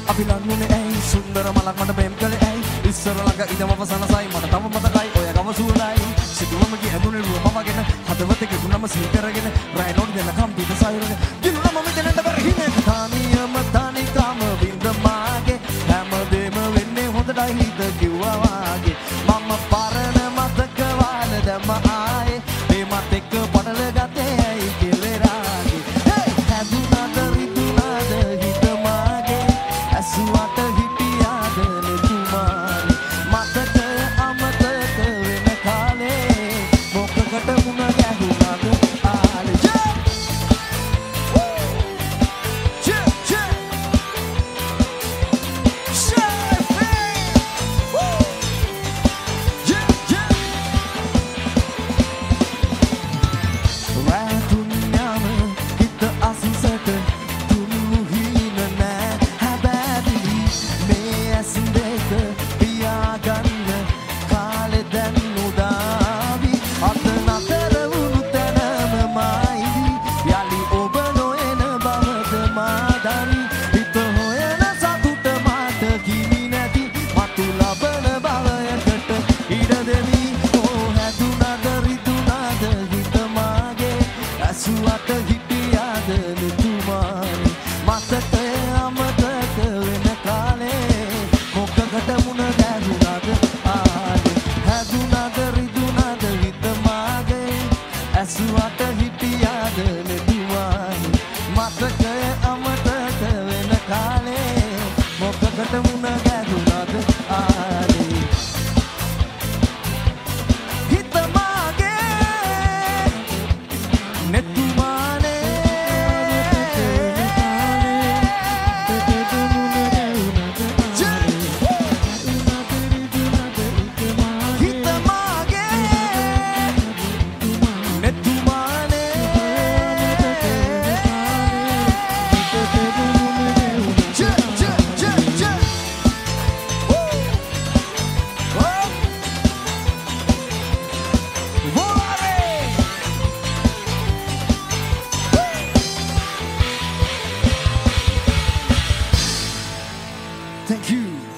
අපි ලන්නුනේ ඇයි සුන්දර මලක් මට ප්‍රේම කළේ ඇයි ඉස්සර ළඟ ඉඳම වසනසයි මට තව මතකයි ඔය ගම සුවඳයි සිතුවම ඇඳුනේ රුවම වගෙන හදවතේ ගෙතුනම සී කරගෙන රැයි නොඩි දෙනකම් පිට සයුරගෙන දිනුනම මෙතනට බැරිහිනේ තානියම තානිකම බින්ද මාගේ හැමදේම වෙන්නේ හොඳටයි හිත කිව්වා වාගේ මම පරණ මතක වාන දැම්ම ආයේ මේ මත් එක්ක පටල ගතේ ඇයි කෙලේ රාගේ හැදුනට රිදුනද හිත මාගේ ඇසුවට හිටියාද නෙතුමානේ මතක අමතක වෙන කාලේ මොකකට මුණ ගැහුණාද ආලේ ඇසුවට හිටියාද නෙතුමානේ මතකය අමතක වෙන කාලේ මොකකට මුණ ගැහුණාද ආලේ හැදුනද රිදුනද හිත මාගේ ඇසුවට හිටියාද නෙතුමානේ මතකය අමතක වෙන කාලේ මොකකට මුණ ගැහුණාද ආලේ හිත මාගේ නෙතුමානේ හිත මාගේ නෙතුමානේ Thank you.